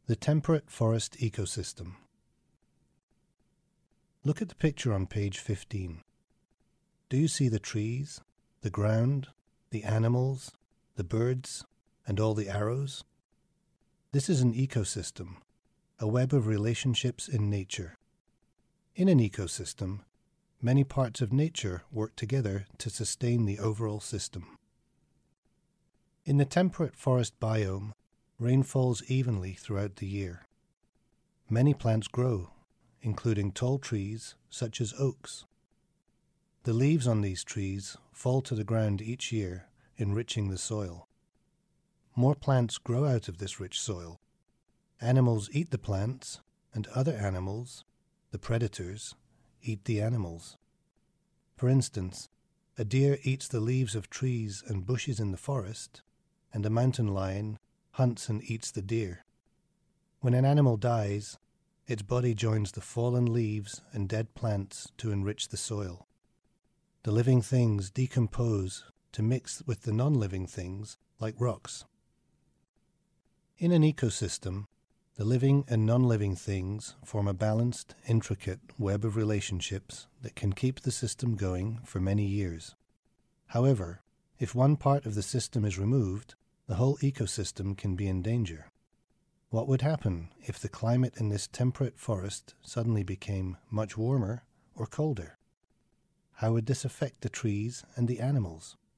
The temperate forest ecosystem. Look at the picture on page 15. Do you see the trees, the ground, the animals, the birds, and all the arrows? This is an ecosystem, a web of relationships in nature. In an ecosystem, many parts of nature work together to sustain the overall system. In the temperate forest biome, rain falls evenly throughout the year. Many plants grow, including tall trees such as oaks. The leaves on these trees fall to the ground each year, enriching the soil. More plants grow out of this rich soil. Animals eat the plants, and other animals, the predators, eat the animals. For instance, a deer eats the leaves of trees and bushes in the forest, and a mountain lion hunts and eats the deer. When an animal dies, its body joins the fallen leaves and dead plants to enrich the soil. The living things decompose to mix with the non-living things like rocks. In an ecosystem, the living and non-living things form a balanced, intricate web of relationships that can keep the system going for many years. However, if one part of the system is removed, the whole ecosystem can be in danger. What would happen if the climate in this temperate forest suddenly became much warmer or colder? How would this affect the trees and the animals?